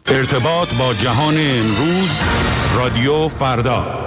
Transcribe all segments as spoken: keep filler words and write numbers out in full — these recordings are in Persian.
ارتباط با جهان امروز، رادیو فردا.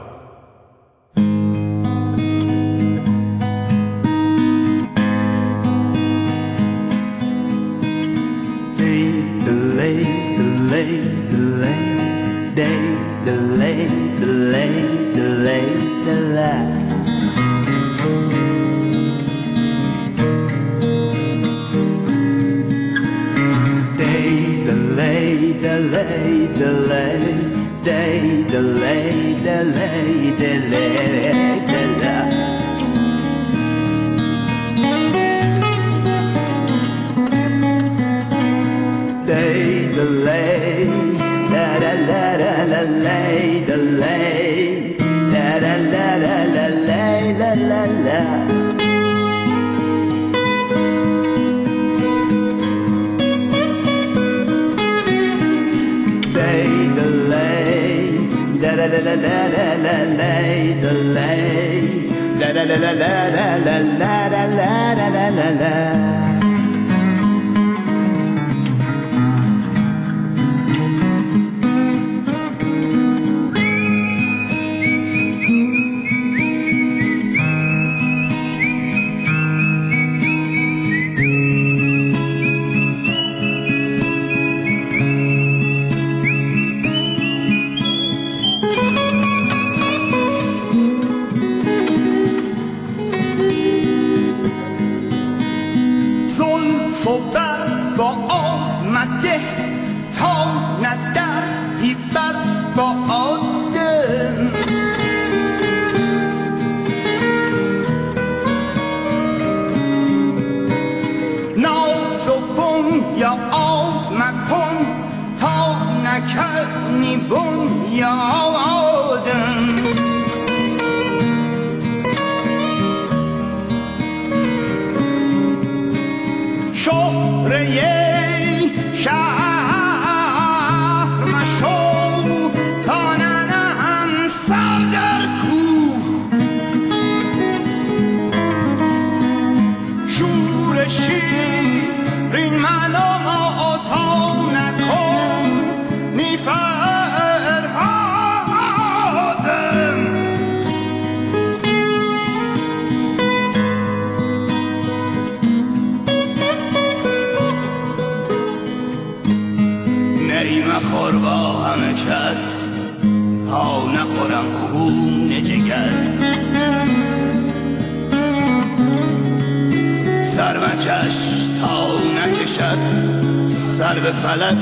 سر به فلک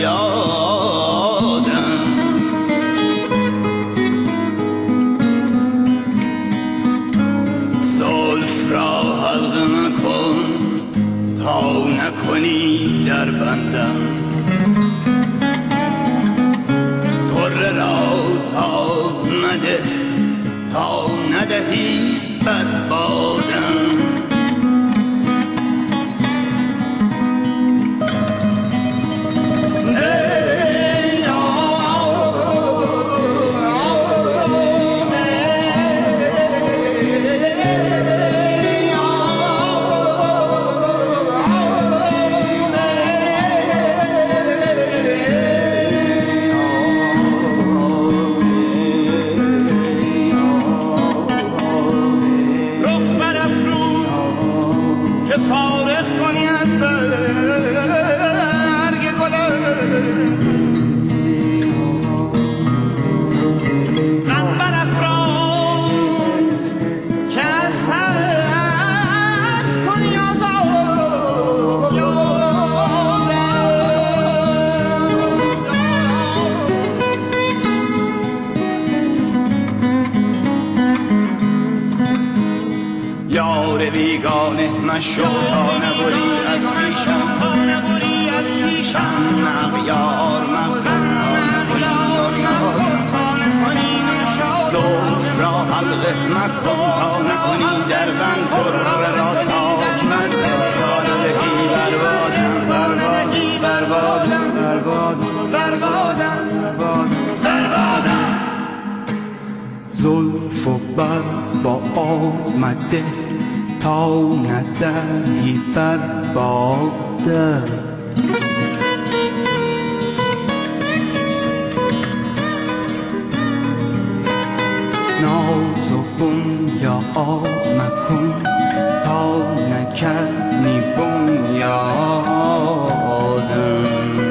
فریادم، زلف را حلقه مکن تا نکنی در بندم، طره را تا مده تا ندهی بر بادم. مشو تا نبری از پیشم، تا نبری از پیشم، مغیار مغیار تا نکنی نشاد، زلف را حلقه مکن تا نکنی در بند، طره را تا مده تا ندهی بربادم، بربادی بربادم، بربادم بربادم بربادم. زلف و بر با آمده تا ندهی بر بادم، شکنی بنیادم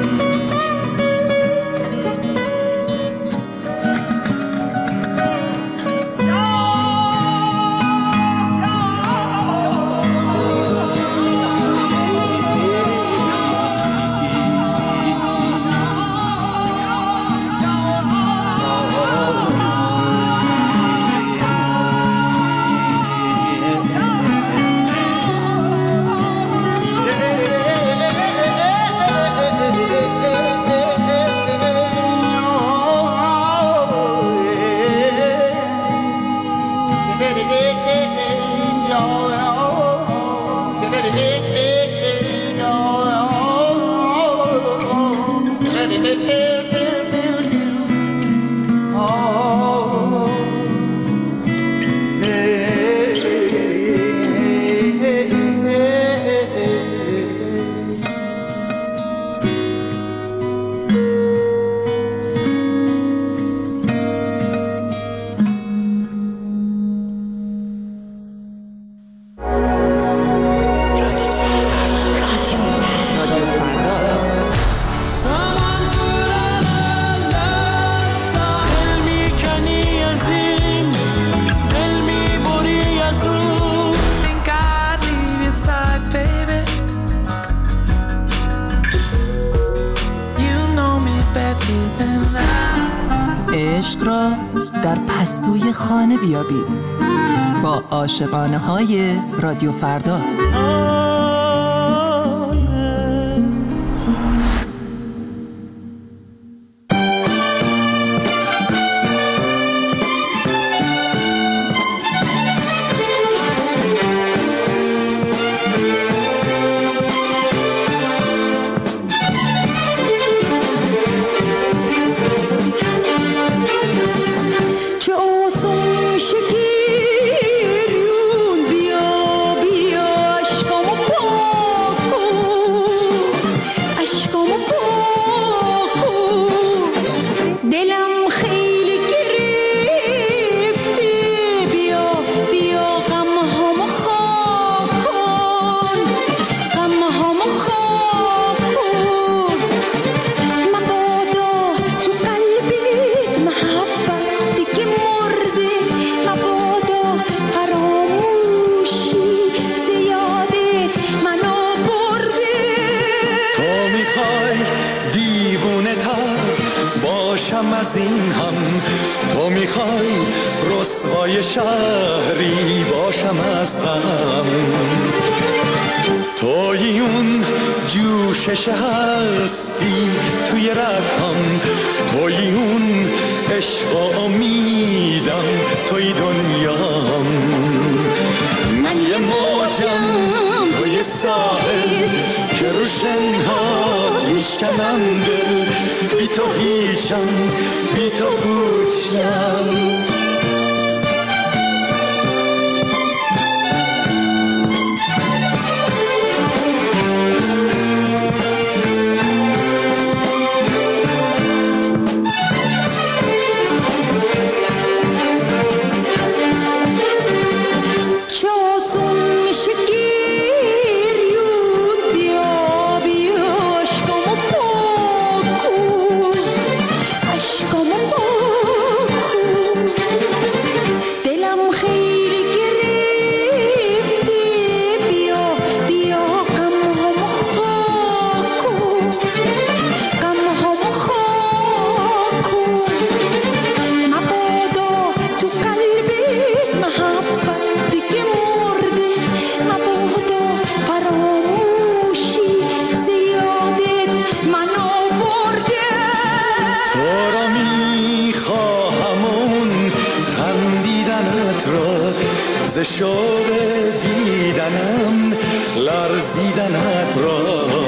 عشق را در پستوی خانه بیابید با عاشقانه های رادیو فردا. از این هم تو میخوای رسوای شهری باشم از غم، توی اون جوشش هستی توی رگم، توی اون عشق و امیدم توی دنیام، من یه موجم توی ساحل که رو شنهات میشکنم دل، بی تو هیچم بی تو پوچم. ز شوق دیدنم لرزیدنت را،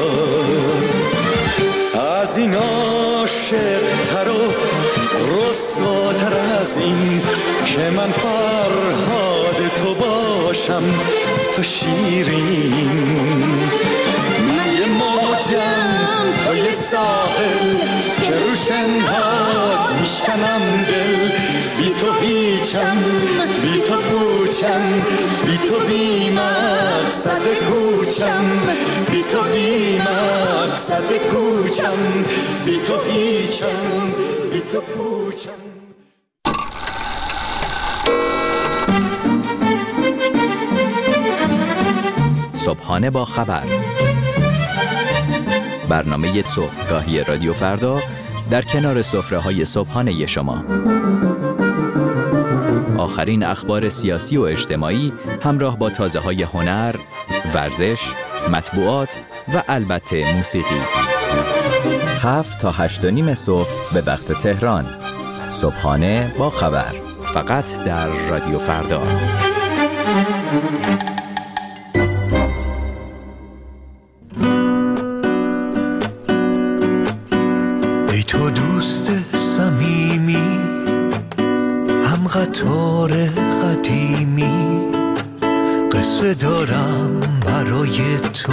از این عاشق تر و رسواتر از این که من فرهاد تو باشم تو شیرین، من یه موجم تو یه ساحل که رو شنهات میشکنم دل، بی تو هیچم بی تو پوچم بی تو بی من مقصد کوچم، بی تو بی مقصد کوچم، بی تو هیچم، بی تو پوچم. صبحانه با خبر، برنامه صبحگاهی رادیو فردا در کنار سفره‌های صبحانه شما. آخرین اخبار سیاسی و اجتماعی همراه با تازه‌های هنر، ورزش، مطبوعات و البته موسیقی. هفت تا هشت و نیم صبح به وقت تهران. صبحانه با خبر، فقط در رادیو فردا. ای تو دوست صمیمی، هم قطار قدیمی، قصه دارم برای تو،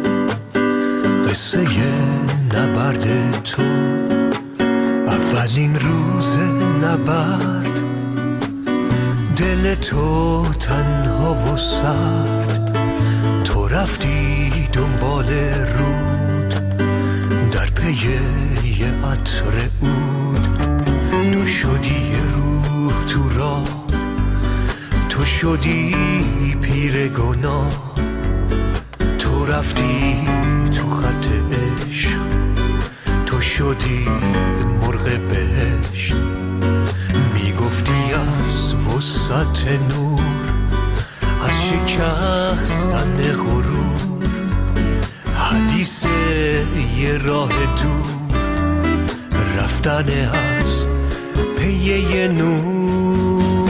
قصه نبرد تو. اولین روز نبرد، دل تو تنها و سرد، تو رفتی دنبال رود در پی یه عطر عود. تو شدی روح تو راه، تو شدی پیر گناه، تو رفتی تو خط عشق، تو شدی مرغ بهشت. میگفتی از وسعت نور، از شکستن غرور، حدیث یه راه دور، رفتن از پی یه نور.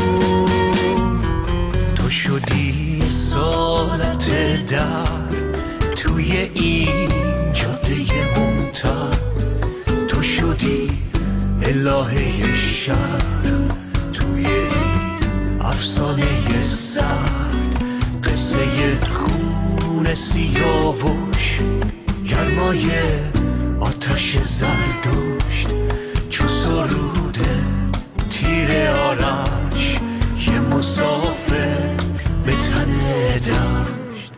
تو شدی سالت در توی این جاده ممتد، تو شدی الهه شهر توی این افسانه سرد. قصه خون سیاوش، گرمای آتش زردشت، چو سروده تیر آرش، یه مسافر به تن دشت.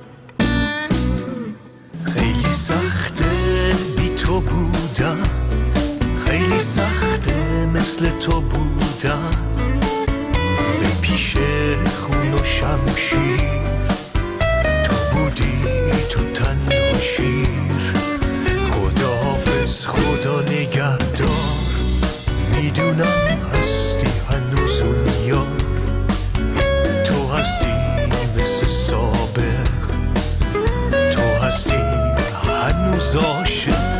خیلی سخته بی تو بودم، خیلی سخته مثل تو بودم، به پیش خون و شمشیر، تو بودی تو تن و شیر. خداحافظ خدا نگهدار، میدونم هستی هنوز اون یار، تو هستی مثل سابق، تو هستی هنوز عاشق.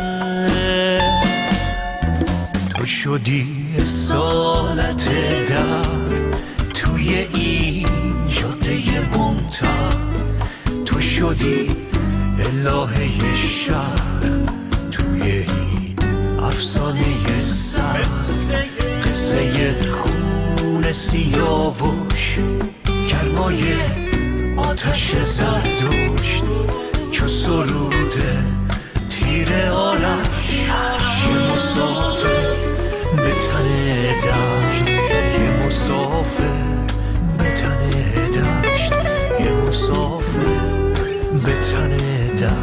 تو شدی سالت در توی این جاده ممتد، تو شدی الهه شهر توی این افسانه سر. قصه خون سیاوش، گرمای آتش زردشت، چو سروده تیر آرش، یه مسافر به تن دشت، یه مسافر به تن دشت، یه مسافر به تن دشت.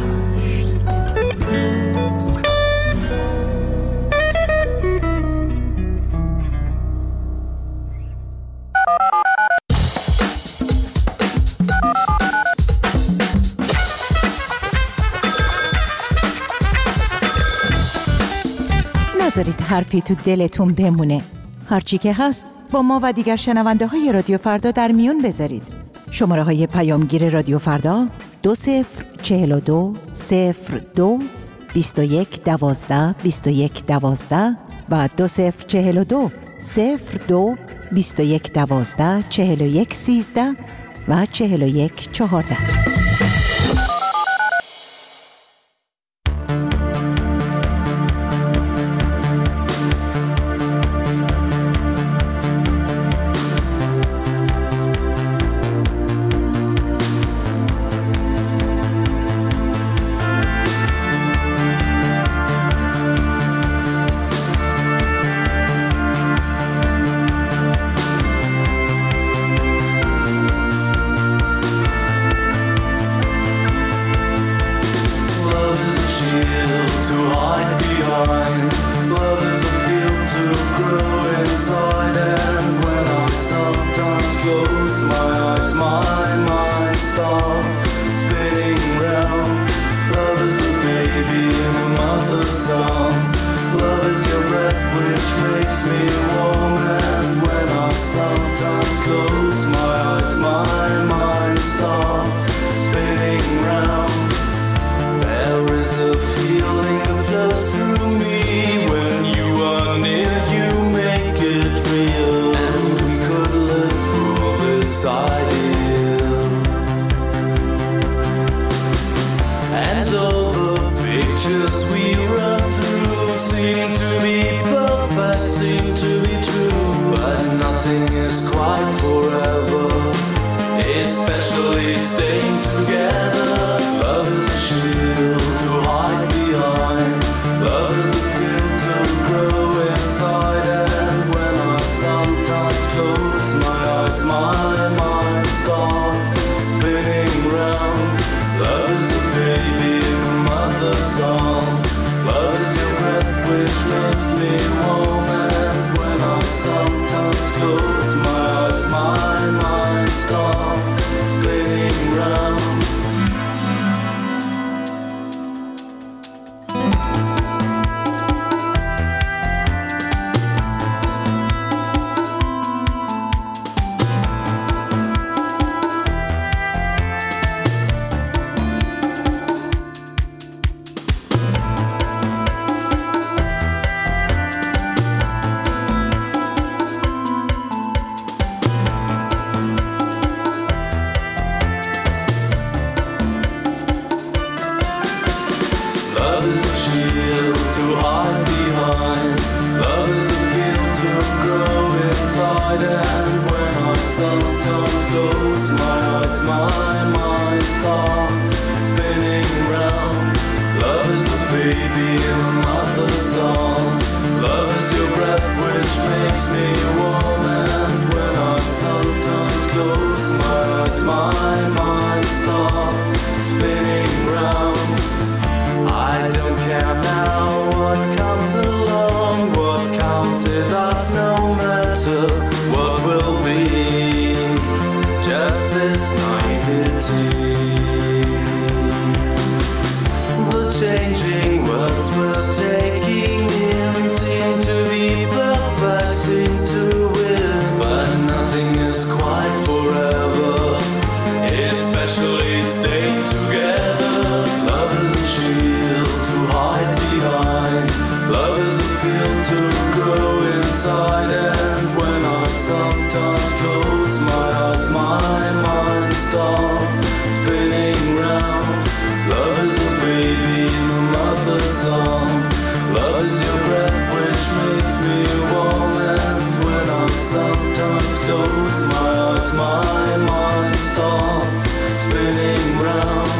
نذارید حرفی تو دلتون بمونه. هرچی که هست با ما و دیگر شنونده های رادیو فردا در میون بذارید. شماره های پیامگیر رادیو فردا دو صفر چهل و دو صفر دو بیست و یک دوازده بیست و یک دوازده و دو صفر چهل و دو صفر دو بیست و یک دوازده چهل و یک سیزده و چهل و یک چهارده. close my eyes, my mind starts spinning round. Love is a baby in a mother's arms. Love is your breath which makes me warm. And when I sometimes close my eyes, my mind starts spinning round. There is a feeling that flows through me. When you are near, you make it real. And we could live through this ideal. And all the pictures we run through seem to be perfect, seem to be true. But nothing is quite forever, especially staying together. Love is a shield to hide behind. Love is a field to grow inside. And when I sometimes close my eyes, my mind starts spinning round. Love is a baby in a mother's arms. Love is your breath which makes me warm. And when I sometimes close my eyes, my mind starts spinning round. Love is a shield to hide behind. Love is a field to grow inside. And when I sometimes close my eyes, my mind starts spinning round. Love is a baby in a mother's arms. Love is your breath which makes me warm. And when I sometimes close my eyes, my mind starts spinning round. I don't care now what comes along. What counts is us, no matter what will be. Just this naivety. The changing words we're taking in seem to be perfect, seem to win. But nothing is quite forever, especially staying together. Love is a shield to hide behind. Love is a field to grow inside. And when I sometimes close my eyes, my mind starts spinning round. Love is a baby in a mother's arms. Love is your breath which makes me warm. And when I sometimes close my eyes, my mind starts spinning round.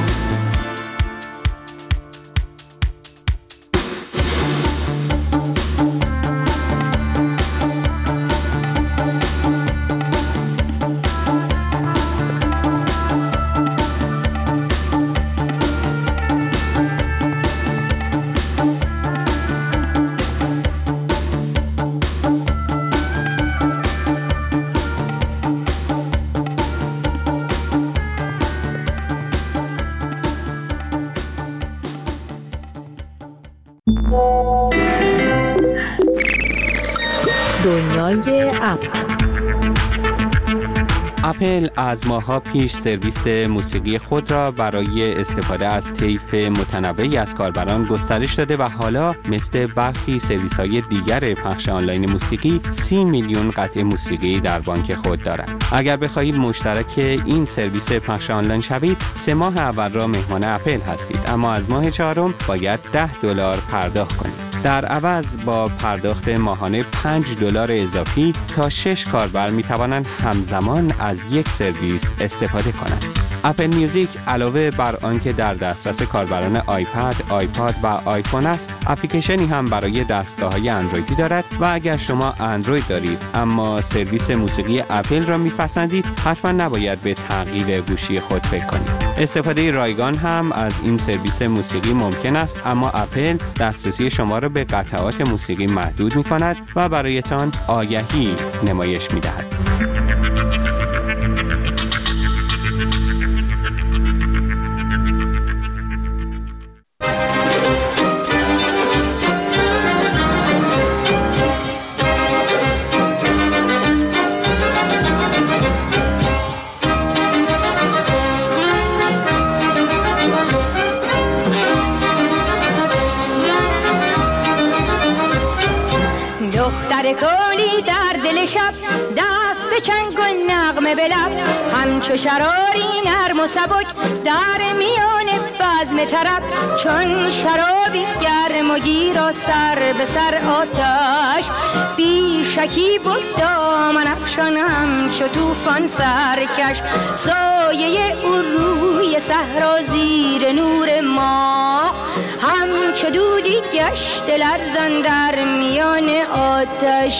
دنیای اپل. اپل از ماه‌ها پیش سرویس موسیقی خود را برای استفاده از طیف متنوعی از کاربران گسترش داده و حالا مثل برخی سرویس‌های دیگر پخش آنلاین موسیقی سی میلیون قطعه موسیقی در بانک خود دارد. اگر بخواهید مشترک این سرویس پخش آنلاین شوید، سه ماه اول را مهمان اپل هستید، اما از ماه چهارم باید ده دلار پرداخت کنید. در عوض با پرداخت ماهانه پنج دلار اضافی تا شش کاربر می توانند همزمان از یک سرویس استفاده کنند. اپل میوزیک علاوه بر آنکه در دسترس کاربران آیپد، آیپاد و آیفون است، اپلیکیشنی هم برای دستگاه‌های اندرویدی دارد و اگر شما اندروید دارید اما سرویس موسیقی اپل را میپسندید، حتما نباید به تغییر گوشی خود فکر کنید. استفاده رایگان هم از این سرویس موسیقی ممکن است، اما اپل دسترسی شما را به قطعات موسیقی محدود می‌کند و برایتان آگهی نمایش می‌دهد. دختر کولی در دل شب دست به چنگ و نغمه به لب، همچو شراری نرم و سبک در میان بزم طرب، چون شرابی گرم و گیر و سر به سر آتش، بی شکی بود دامن افشان همچو طوفان سرکش، سایه او روی صحرا زیر نور ماه، همچو دودی گشت لرزان در میان آتش.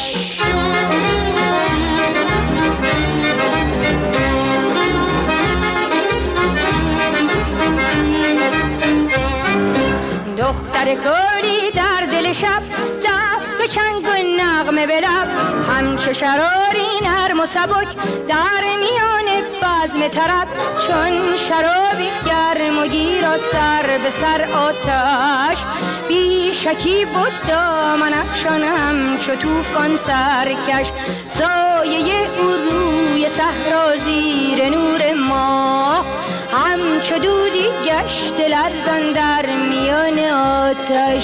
دختر کولی در دل شب دست به چنگ و نغمه به لب، همچو شراری نرم و سبک در میان بزم طرب، چون شرابی گرم و گیر و سر به سر آتش، بی شکی بود دامن افشان همچو طوفان سرکش، سایه او روی صحرا زیر نور ماه، همچو دودی گشت لرزان در میان آتش.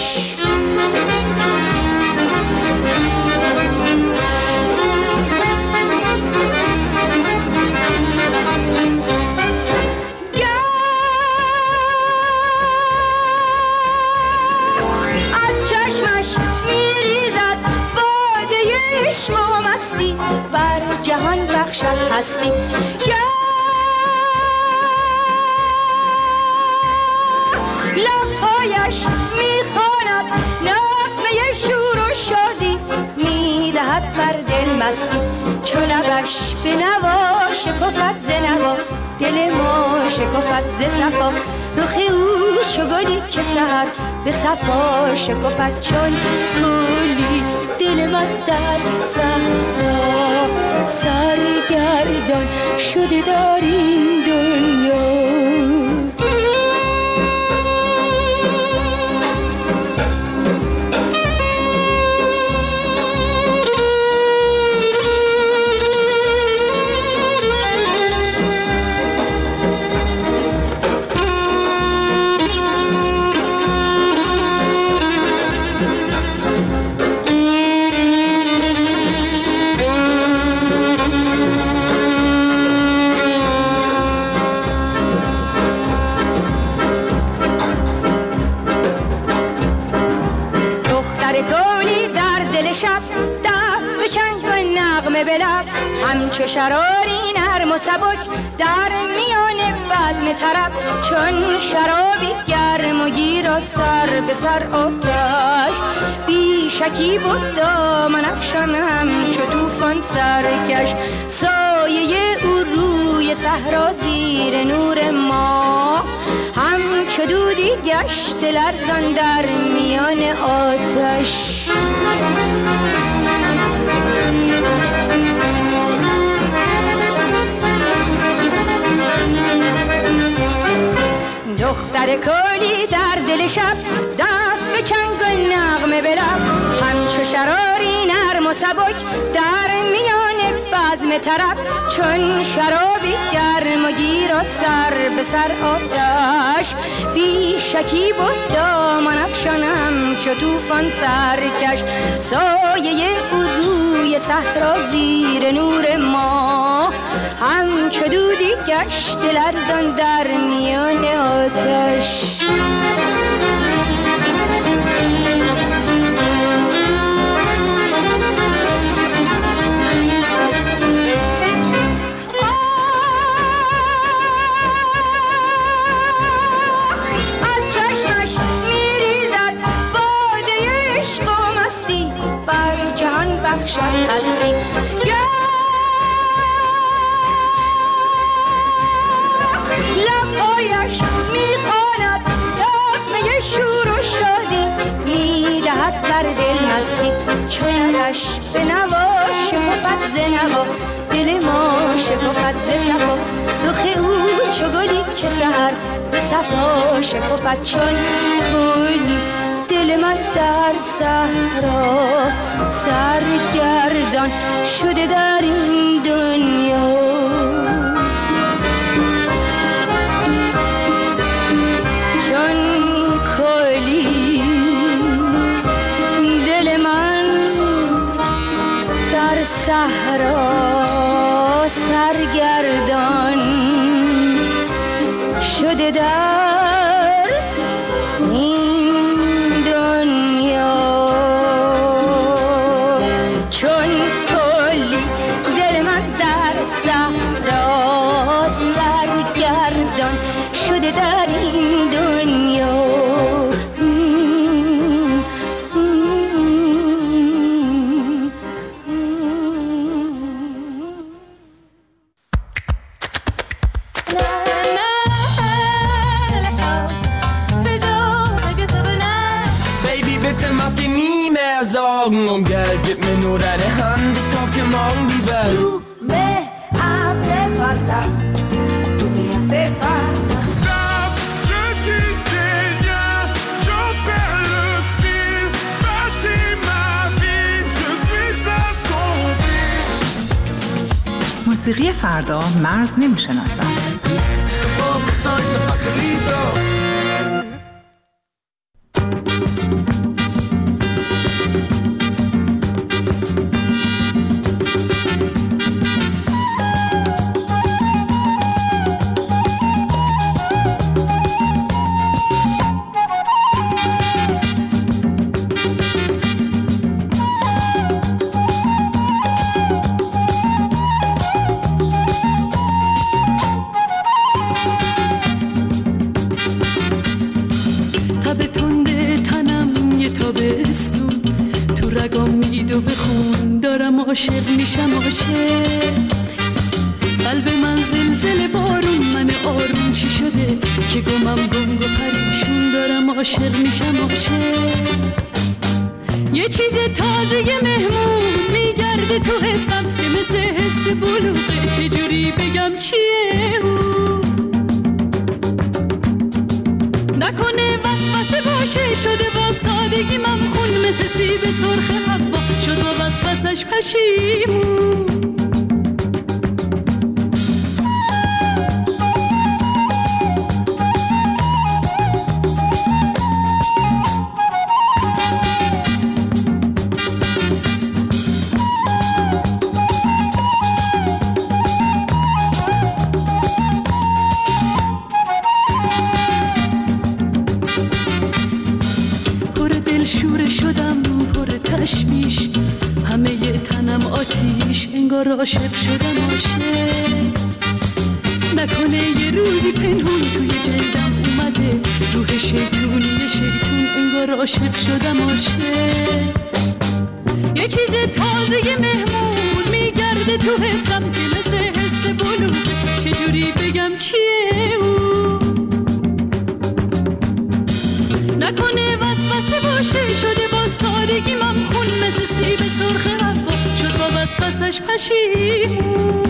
از چشمش میریزد باده عشق و مستی، بر جهان بخشد هستی. لبهایش میخواند نغمه شور و شادی، میدهد بر دل مستی، چو لبش به نوا شکفت ز نوا، دل ما شکفت ز صفا، رخ او چو گلی که سحر به صفا شکفت، چون گلی دل من در صحرا سرگردان شده در این دنیا. شب دست به چنگ و نغمه به لب، همچو شراری نرم و سبک در میان بزم طرب، چون شرابی گرم و گیر و سر به سر آتش، بی شکی بود دامن افشان همچو طوفان سرکش، سایه او روی صحرا زیر نور ماه، همچو دودی گشت لرزان در میان آتش. دختر کولی در دل شب دست به چنگ و نغمه به لب، همچو شراری نرم و سبک در میان بزم طرب، چون شرابی گرم و گیر و سر به سر آتش، بی شکی بود دامن افشان همچو طوفان سرکش، سایه او روی صحرا زیر نور ماه، همچو دودی گشت لرزان در میان آتش. بخشد هستی، لبهایش میخواند نغمه شور و شادی، میدهد بر دل مستی، چونش به نوا شکفت ز نوا، دل ما شکفت ز صفا، رخ او چو گلی که سحر به صفا شکفت، چون گلی دل من در صحرا سرگردان شده در این دنیا. چون کلی دل من صحرا سرگردان شده در این دنیا، چون کلی دل من در صحرا سرگردان شده در این دنیا. Um Geld, gib mir nur deine Hand, ich kauf dir morgen die Welt. Tu me hace falta, tu me hace falta. Stop, je tisse des liens, j'en perds le fil. Bâtis ma vie, je suis assombri. موسیقی فردا مرز نمیشناسد. Oh, soy tu facilito. عاشق میشم عاشق، قلب من زلزله بارون، من آروم چی شده که گمم گنگ و پریشون دارم عاشق میشم عاشق. یه چیز تازه مهمون میگرده تو حسم که مثل حس بلوغه، چجوری بگم چیه او؟ نکنه وسوسه باشه شده با سادگی ممخون، مثل سیب سرخ حوا شد با وسوسش پشیمون. انگار عاشق شدم عاشق، نکنه یه روزی پنهون توی جلدم اومده روح شیطونی شیطون، انگار عاشق شدم عاشق. یه چیز تازه مهمون میگرده تو حسم که مثل حس بلوغه، چجوری بگم چیه او؟ نکنه وسوسه باشه شده با سادگی ممخون، مثل سیب سرخ حوا شد با وسوسش پشیمون.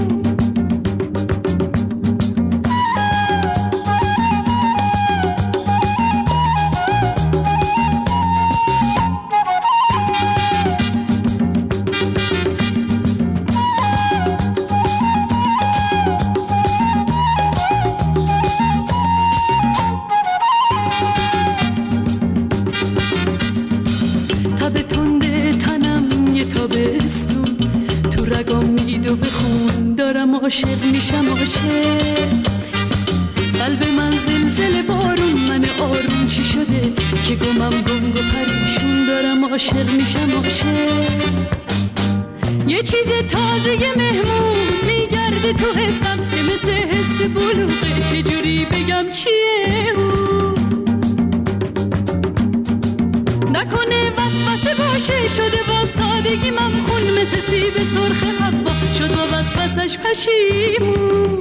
عاشق میشم عاشق، قلب من زلزله بارون، من آروم چی شده که گمم گنگ و پریشون دارم عاشق میشم عاشق. یه چیز تازه مهمون میگرده تو حسم که مثل حس بلوغه، چجوری بگم چیه او؟ نکنه وسوسه باشه شده با سادگی ممخون، مثل سیب سرخ حوا شد با وسوسش پشیمون.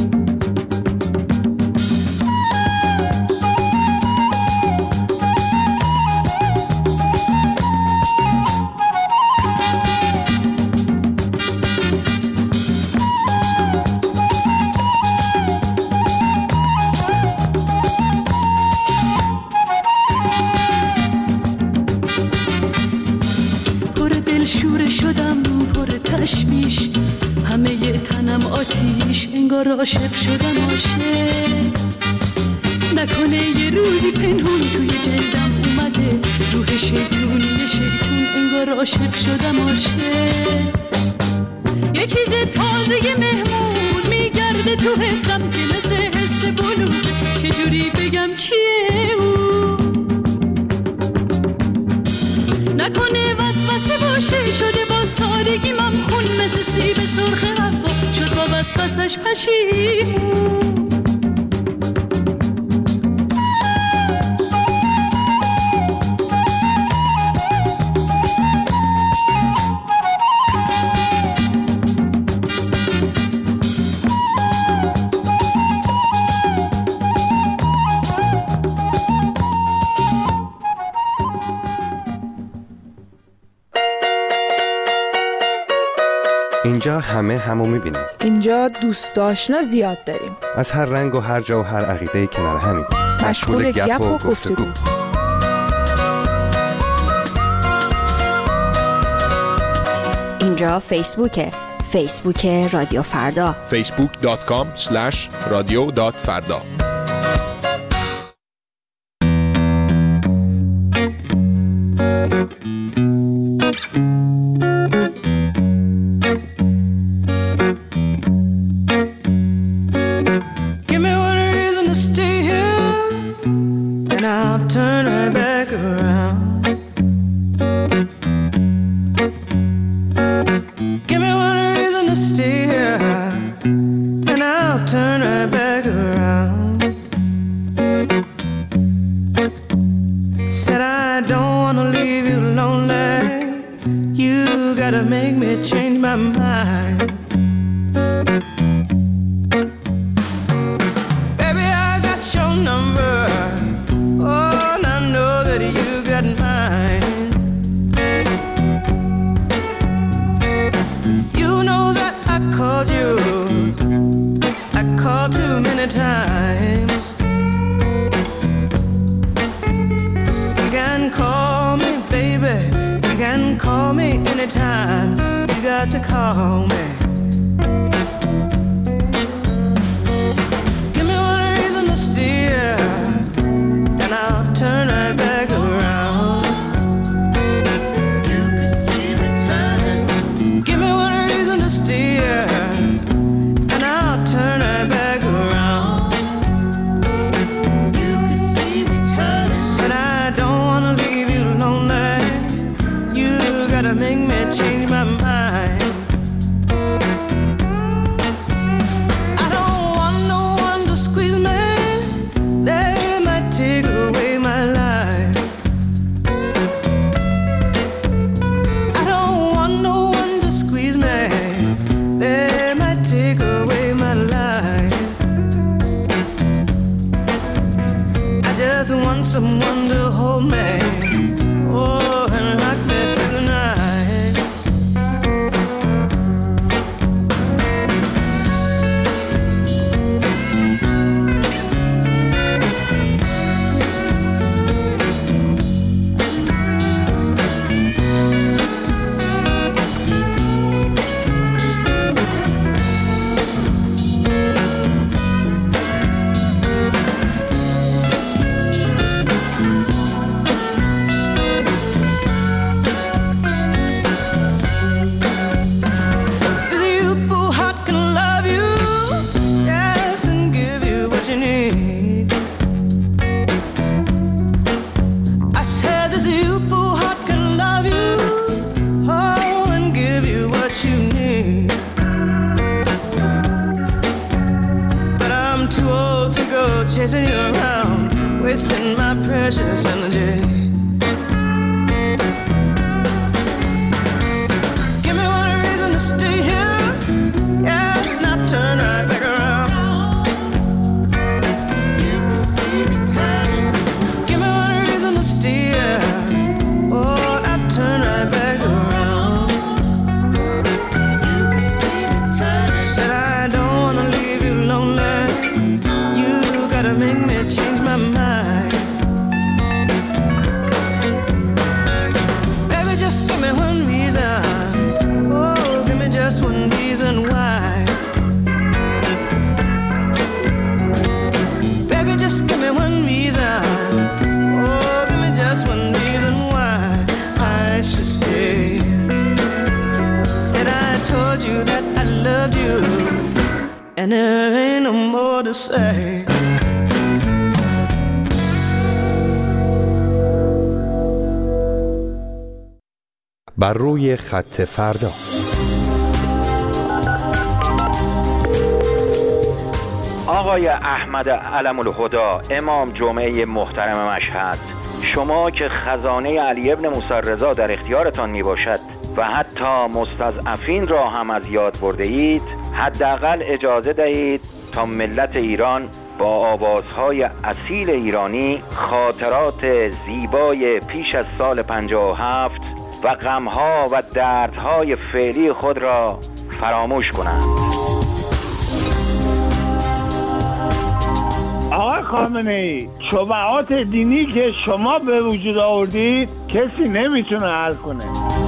انگار عاشق شدم عاشق، نکنه یه روزی پنهون توی جلدم اومده روح شیطونی شیطون، انگار عاشق شدم عاشق. یه چیز تازه مهمون میگرده تو حسم که مثل حس بلوغه. چجوری بگم چیه او؟ نکنه وسوسه باشه شده با سادگی ممخون مثل سیب سرخ حوا شد با وسوسش پشیمون. اینجا همه همو میبینیم. اینجا دوست آشنا زیاد داریم. از هر رنگ و هر جا و هر عقیده کنار همیم. مشغول گپ و گفتگو. اینجا فیسبوکه. فیسبوک رادیو فردا. فیسبوک دات کام اسلش رادیو دات فردا. Make me change my mind. loved you, and there ain't no more to say. بر روی خط فردا. آقای احمد علم الهدا، امام جمعه محترم مشهد، شما که خزانه علی ابن موسی رضا در اختیارتان می باشد و حتی مستضعفین را هم از یاد برده اید، حداقل اجازه دهید تا ملت ایران با آوازهای اصیل ایرانی خاطرات زیبای پیش از سال پنجاه و هفت و غمها و دردهای فعلی خود را فراموش کنند. آقای خامنه‌ای، شبهات دینی که شما به وجود آوردید کسی نمیتونه حل کنه.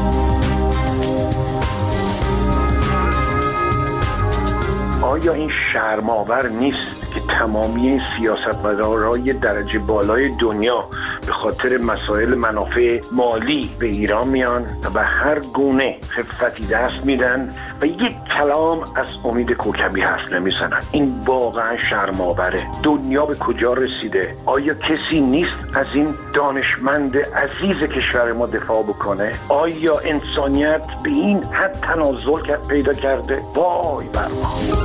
آیا این شرم‌آور نیست که تمامی سیاستمدارای درجه بالای دنیا به خاطر مسائل منافع مالی به ایران میان و به هر گونه خفتی دست میدن و یک کلام از امید کوکبی حرف نمیزنن؟ این واقعا شرم‌آوره. دنیا به کجا رسیده؟ آیا کسی نیست از این دانشمند عزیز کشور ما دفاع بکنه؟ آیا انسانیت به این حد تنازل پیدا کرده؟ وای بر ما.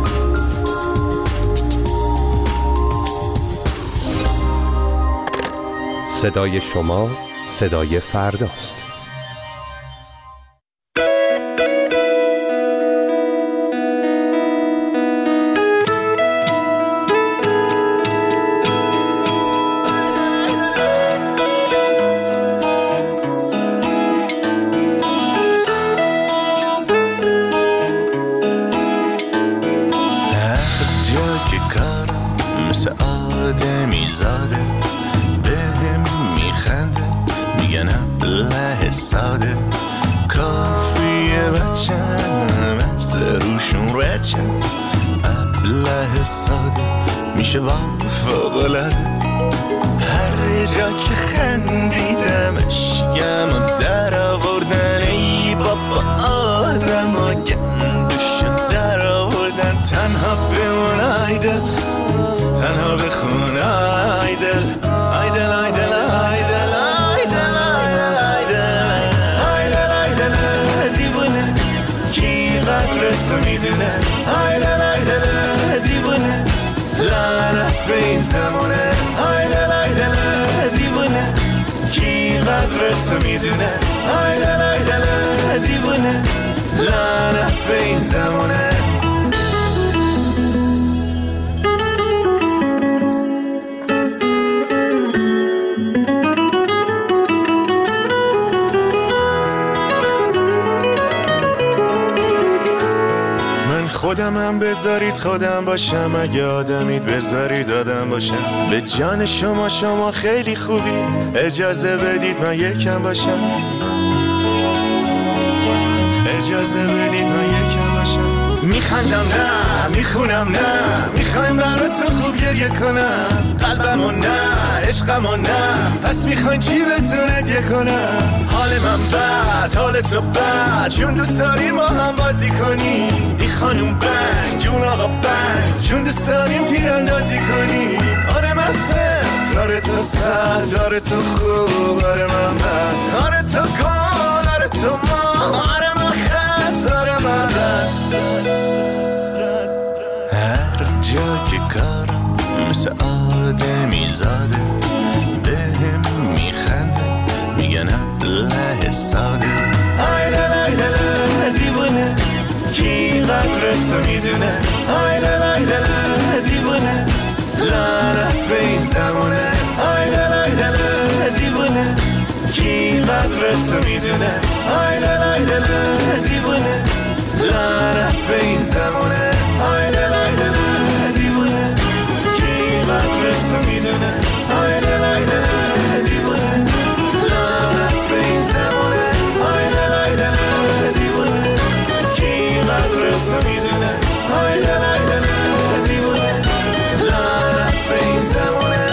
صدای شما صدای فرداست. ساده کافیه بچم از روشون رچم ابله ساده میشه فوق‌العاده. هر جا که خندیدمش گم و در آوردن ای بابا آدم و گندوشم در آوردن. تنها بمون آیدل، تنها بخون آیدل آیدل آیدل آیدل تو میدونه. آیدل آیدل دیوونه لعنت به این زمونه. آیدل آیدل دیوونه کی قدر تو میدونه. آیدل آیدل دیوونه لعنت به این زمونه. خودمم بذارید خودم باشم، اگه آدمید بذارید آدم باشم. به جان شما شما خیلی خوبی، اجازه بدید من یکم باشم. اجازه بدید من یکم باشم. میخندم نه میخونم نه، میخوایم براتون خوب گریه کنم. قلبمو نه عشقمو نه، پس میخواین چی بهتون هدیه کنم؟ حال من بد حال تو بد، چون دوست داریم ما هم بازی کنیم. این خانوم بنگ اون آقا بنگ، چون دوست داریم تیراندازی کنیم. آره من صفر آره تو صد، آره تو خوب آره من بد، آره تو گل آره تو ما، آره من خس آره من رد. هر جا که کارم مثل آدمی زاده، بهم میخنده میگن ابله ساده. آیدل آیدل دیوونه کی قدر تو میدونه. آیدل آیدل دیوونه لعنت به این زمونه. آیدل آیدل دیوونه کی قدر تو میدونه. آیدل آیدل دیوونه لعنت به این زمونه. آیدل آیدل دیوونه کی قدر تو میدونه. آیدل آیدل دیوونه لعنت به این زمونه. آیدل آیدل دیوونه کی قدر تو میدونه. آیدل آیدل دیوونه لعنت به این زمونه.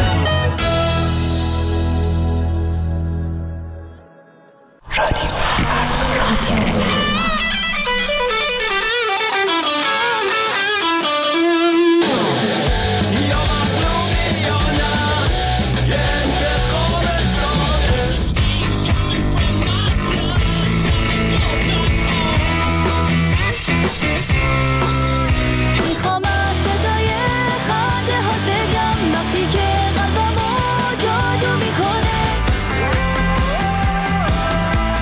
رادیو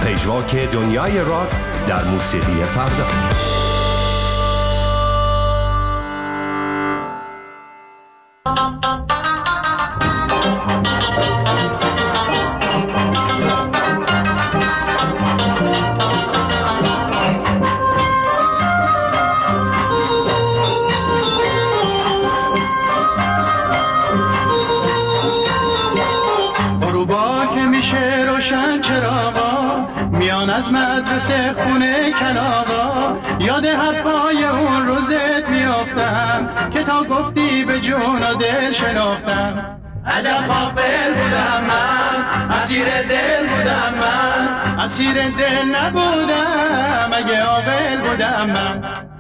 پژواک دنیای راک در موسیقی فردا. از مدرسه خونه کلاغا یاد حرفای اون روزت میافتم که تا گفتی به جون و دل شناختم. عجب غافل بودم من، اسیر دل بودم من، اسیر دل نبودم اگه عاقل بودم من.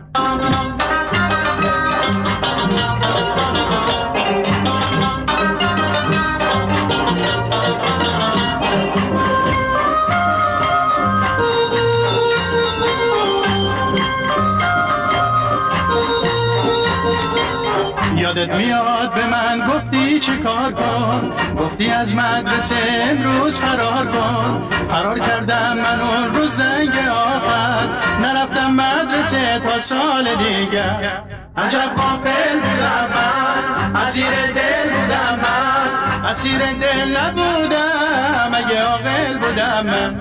یادت میاد به من گفتی چه کار کن، گفتی از مدرسه امروز فرار کن. فرار کردم من اون روز زنگ آخر، نرفتم مدرسه تا سال دیگر. عجب غافل بودم من، اسیر دل بودم من، اسیر دل نبودم اگه عاقل بودم من.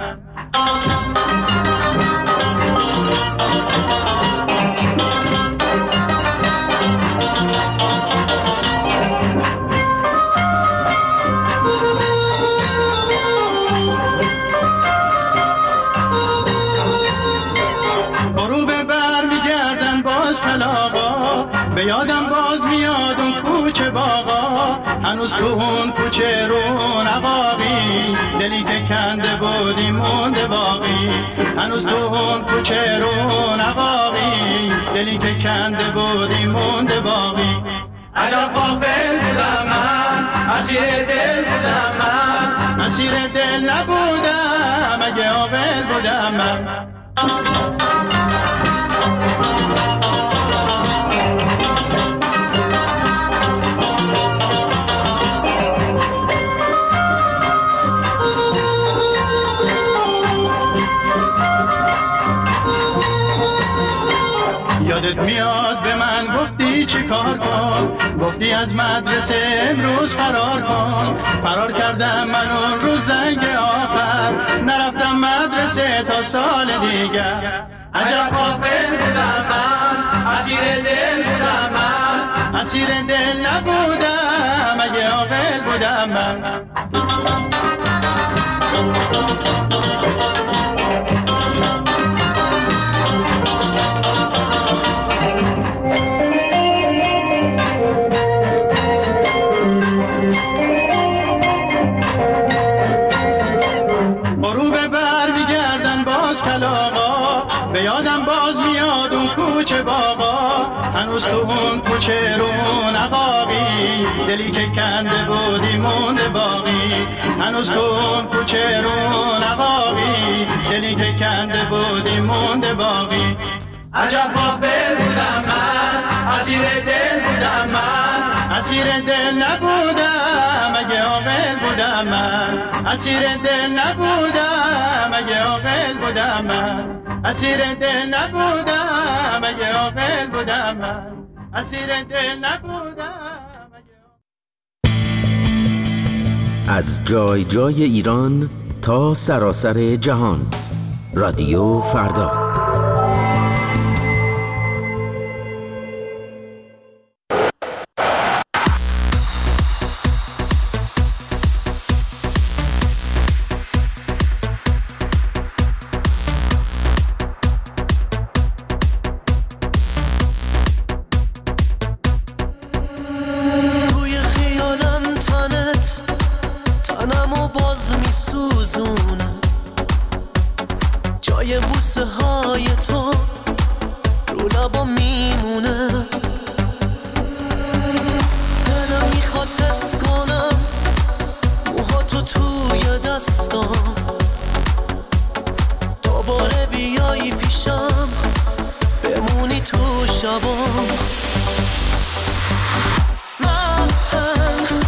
به یادم باز میاد اون کوچه باغا، هنوز تو اون کوچه رون عقاقی، دلی که کنده بودی مونده باقی. هنوز تو اون کوچه رون عقاقی، دلی که کنده بودی مونده باقی. عجب غافل بودم من، اسیر دل بودم من، اسیر دل نبودم اگه عاقل بودم من. یادت میاد به من گفتی چی کار کن، گفتی از مدرسه امروز فرار کن. فرار کردم من اون روز زنگ آخر، نرفتم مدرسه تا سال دیگر. عجب غافل بودم من، اسیر دل بودم من، اسیر دل نبودم اگه عاقل بودم من. به یادم باز میاد اون کوچه باغا، هنوز تو اون کوچه رون عقاقی، دلی که کنده بودی مونده باقی. هنوز تو اون کوچه رون عقاقی، دلی که کنده بودی مونده باقی. عجب غافل بودم من، اسیر دل بودم من، اسیر دل نبودم اگه عاقل بودم من. اسیر دل نبودم اگه عاقل بودم من، اسیر دل نبودم اگه عاقل بودم من، اسیر دل نبودم. از جای جای ایران تا سراسر جهان، رادیو فردا.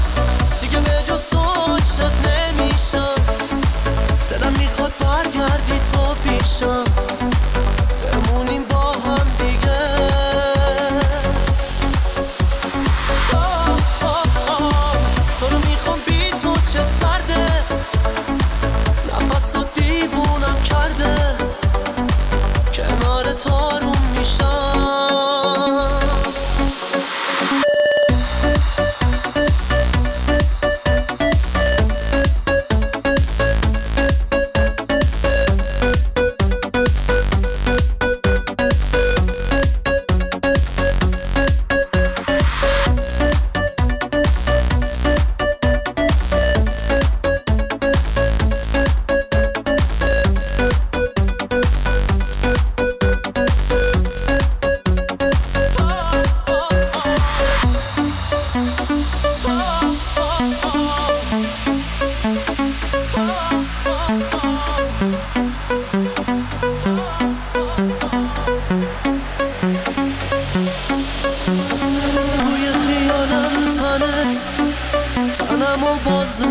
دیگه به جز تو شد نمیشم، دلم میخواد برگردی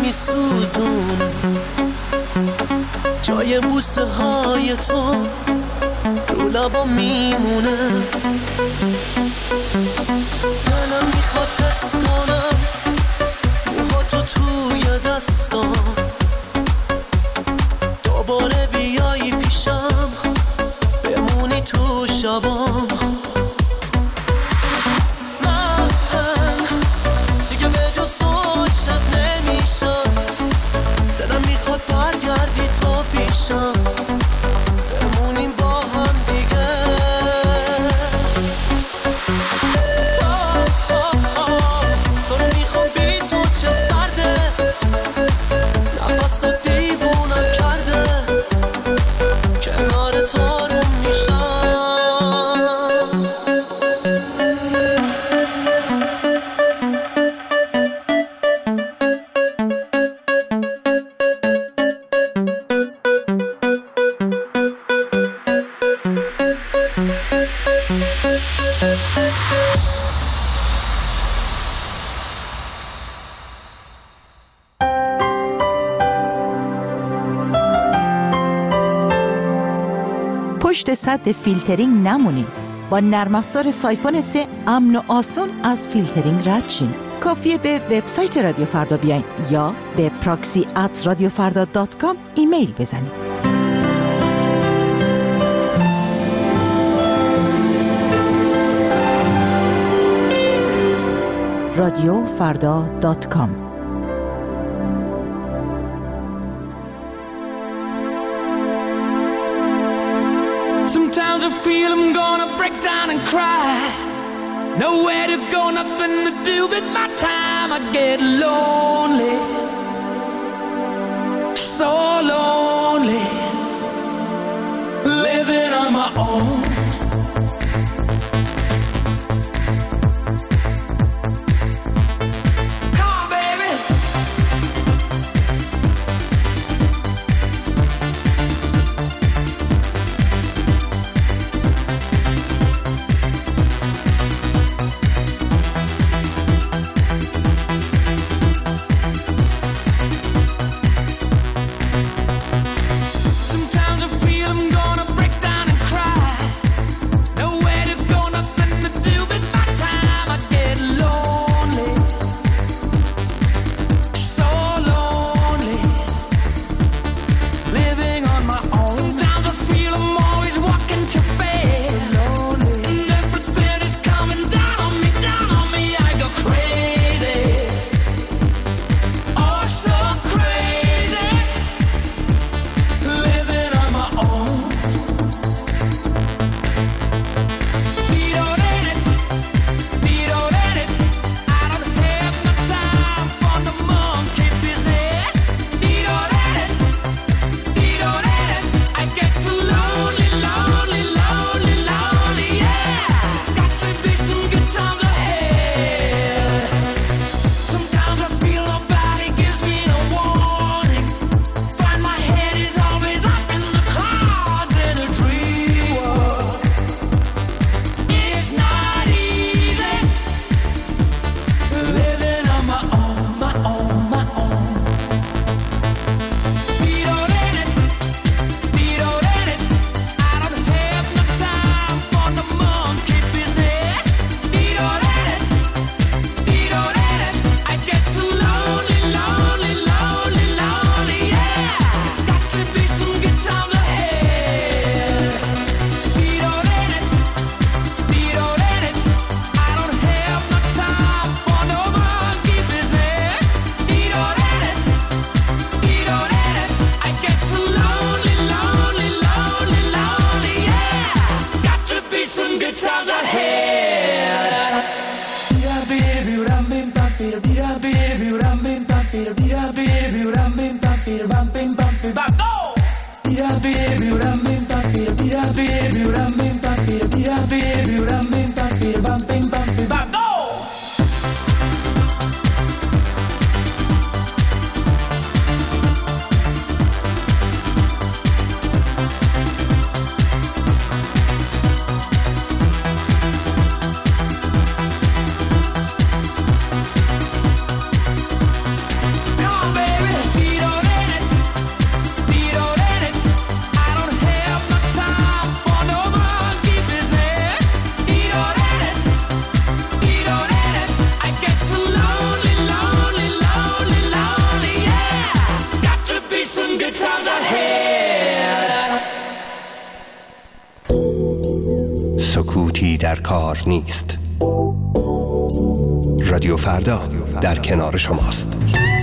میسوزونه، جای بوسه های تو رو لبا میمونه. دلم میخواد حس کنم موها تو توی دستام، دوباره بیایی پیشم بمونی تو شبام. بمونیم با هم دیگه. تو رو میخوام بی تو چه سرده، نفس رو دیوونم کرده، کنار تو رو پشت سد فیلترینگ نمونین. با نرم افزار سایفون سه امن و آسون از فیلترینگ رد شین. کافیه به وبسایت رادیو فردا بیاین یا به پراکسی ات رادیو فردا دات کام ایمیل بزنین. رادیو فردا دات کام. Sometimes I feel I'm gonna break down and cry. Nowhere to go, nothing to do but my time. I get lonely, so lonely, living on my own. سکوتی در کار نیست. رادیو فردا در کنار شماست.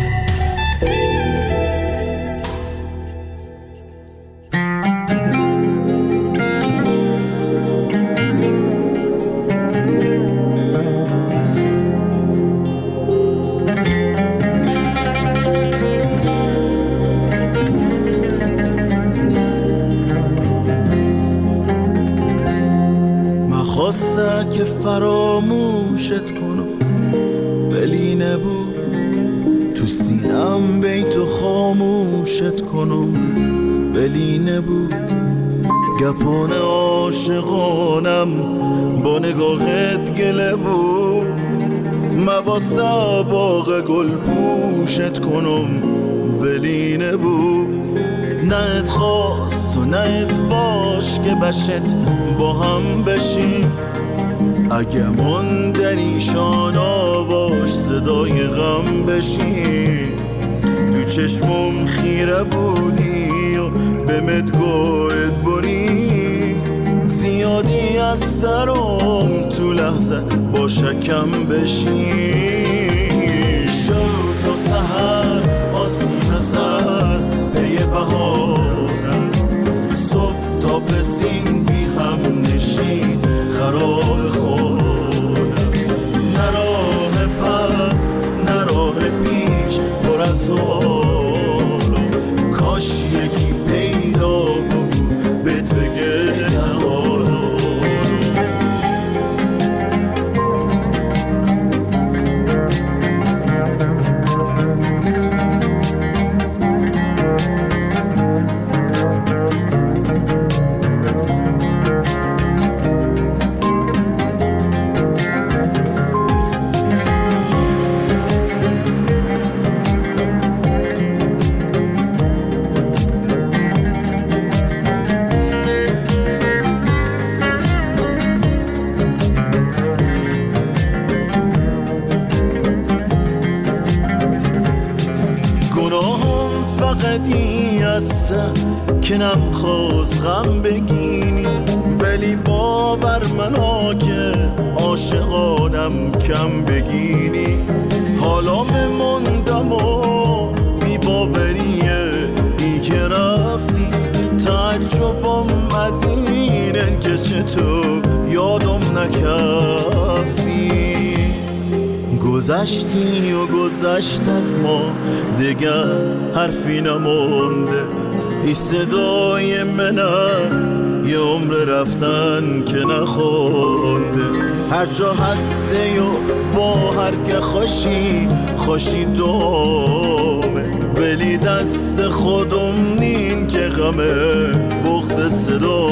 خواستم که فراموشت کنم ولی نبود، تو سینم بیتو خاموشت کنم ولی نبود. گپان عاشقانم با نگاهت گله بود، مواسه باغ گل پوشت کنم ولی نبود. نه ات خواست و نه ات باش که بشت با هم بشیم، اگه من در ایشان آواش صدای غم بشیم. تو چشمم خیره بودی و به مدگوهت بری، زیادی از سرم تو لحظه با شکم بشیم. شد تا سحر آسیم سر پی بهارم، صبح تا پسین بی هم نشین خراب خورم. نراه پس نراه پیش پر از سوالم، کاش یکی پیدا بگو بهت بگه که نمیخواست غم بگینی، ولی باور منا که عاشقانم کم بگینی. حالا بموندم و بی باوریه ای که رفتی، تعجبم از اینن که چطور یادم نکفتی. گذشتی و گذشت از ما دیگر حرفی نمونده، ای صدای منم یه عمر رفتن که نخونده. هر جا هسته و با هر که خوشی خوشی دومه، ولی دست خودم نین که غمه بغض صدا.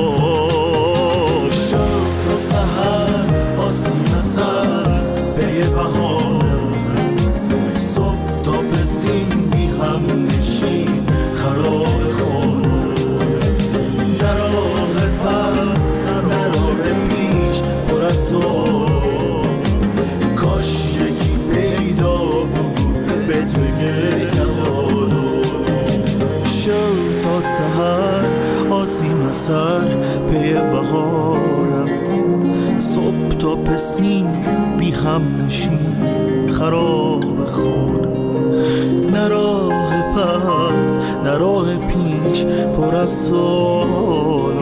شد تا سحر آسیم سر پی بهارم، صبح تا پسین بی هم نشین خراب خورم. نراه پس نراه پیش پر از سوال، کاش یکی پیدا بگو بهت بگه نهارم. شد تا سحر آسیم سر پی بهارم، صبح تا پسین بی هم نشین خراب خورم. نراه پس نراه پیش پر از سوال،